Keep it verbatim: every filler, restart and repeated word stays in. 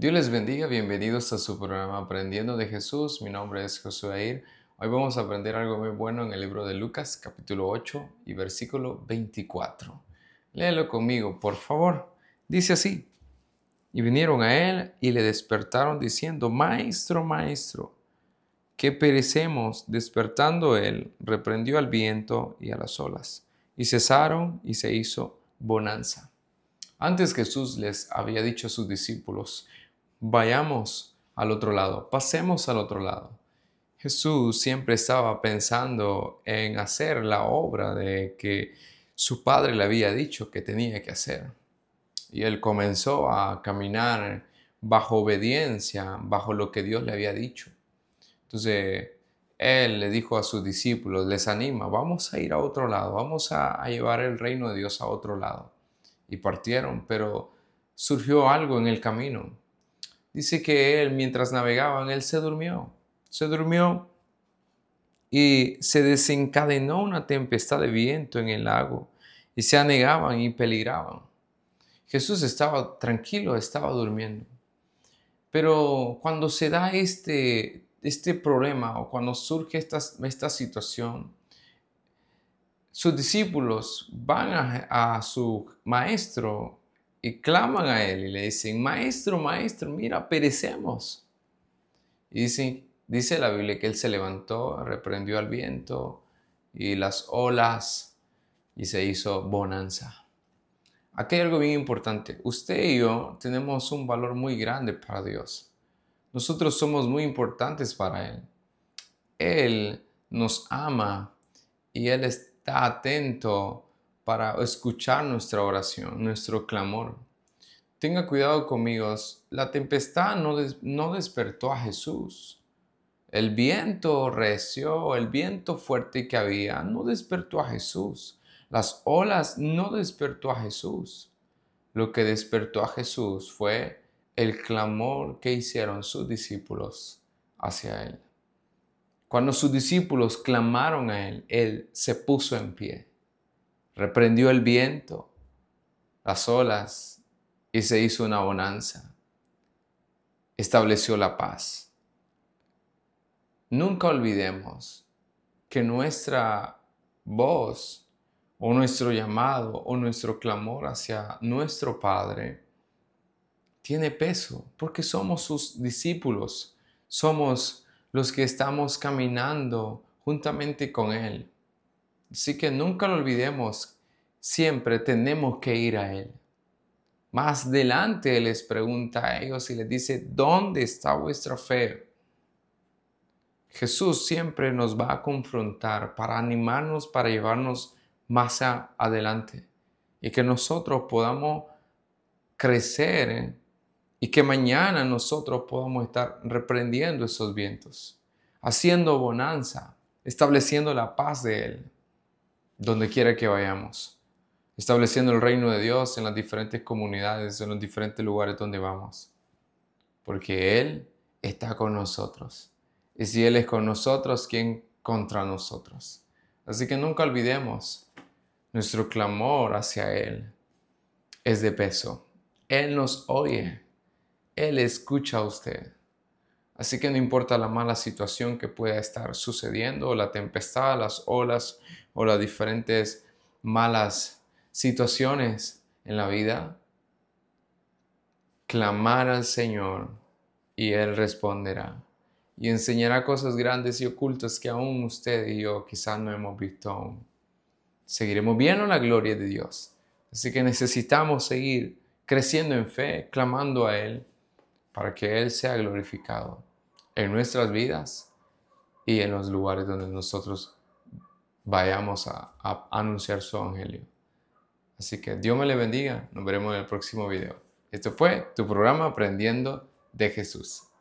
Dios les bendiga, bienvenidos a su programa Aprendiendo de Jesús. Mi nombre es Josué Air. Hoy vamos a aprender algo muy bueno en el libro de Lucas, capítulo ocho y versículo veinticuatro. Léelo conmigo, por favor. Dice así: Y vinieron a él y le despertaron diciendo: Maestro, maestro, que perecemos. Despertando él, reprendió al viento y a las olas, y cesaron y se hizo bonanza. Antes Jesús les había dicho a sus discípulos: vayamos al otro lado, pasemos al otro lado. Jesús siempre estaba pensando en hacer la obra de que su Padre le había dicho que tenía que hacer. Y él comenzó a caminar bajo obediencia, bajo lo que Dios le había dicho. Entonces, él le dijo a sus discípulos, les anima: vamos a ir a otro lado, vamos a, a llevar el reino de Dios a otro lado. Y partieron, pero surgió algo en el camino. Dice que él, mientras navegaban, él se durmió. Se durmió y se desencadenó una tempestad de viento en el lago y se anegaban y peligraban. Jesús estaba tranquilo, estaba durmiendo. Pero cuando se da este, este problema o cuando surge esta, esta situación, sus discípulos van a, a su maestro y claman a él y le dicen: Maestro, maestro, mira, perecemos. Y dice, dice la Biblia que él se levantó, reprendió al viento y las olas y se hizo bonanza. Aquí hay algo bien importante. Usted y yo tenemos un valor muy grande para Dios. Nosotros somos muy importantes para Él. Él nos ama y Él está atento para escuchar nuestra oración, nuestro clamor. Tenga cuidado conmigo, la tempestad no, des- no despertó a Jesús. El viento recio, el viento fuerte que había, no despertó a Jesús. Las olas no despertó a Jesús. Lo que despertó a Jesús fue el clamor que hicieron sus discípulos hacia Él. Cuando sus discípulos clamaron a Él, Él se puso en pie, reprendió el viento, las olas y se hizo una bonanza. Estableció la paz. Nunca olvidemos que nuestra voz o nuestro llamado o nuestro clamor hacia nuestro Padre tiene peso porque somos sus discípulos, somos los que estamos caminando juntamente con Él. Así que nunca lo olvidemos, siempre tenemos que ir a Él. Más adelante les pregunta a ellos y les dice: ¿dónde está vuestra fe? Jesús siempre nos va a confrontar para animarnos, para llevarnos más adelante y que nosotros podamos crecer, ¿eh? Y que mañana nosotros podamos estar reprendiendo esos vientos, haciendo bonanza, estableciendo la paz de Él, donde quiera que vayamos, estableciendo el reino de Dios en las diferentes comunidades, en los diferentes lugares donde vamos, porque Él está con nosotros. Y si Él es con nosotros, ¿quién contra nosotros? Así que nunca olvidemos, nuestro clamor hacia Él es de peso. Él nos oye. Él escucha a usted. Así que no importa la mala situación que pueda estar sucediendo, o la tempestad, las olas, o las diferentes malas situaciones en la vida, clamar al Señor y Él responderá. Y enseñará cosas grandes y ocultas que aún usted y yo quizás no hemos visto aún. Seguiremos viendo la gloria de Dios. Así que necesitamos seguir creciendo en fe, clamando a Él, para que Él sea glorificado en nuestras vidas y en los lugares donde nosotros vayamos a, a anunciar su evangelio. Así que Dios me le bendiga. Nos veremos en el próximo video. Esto fue tu programa Aprendiendo de Jesús.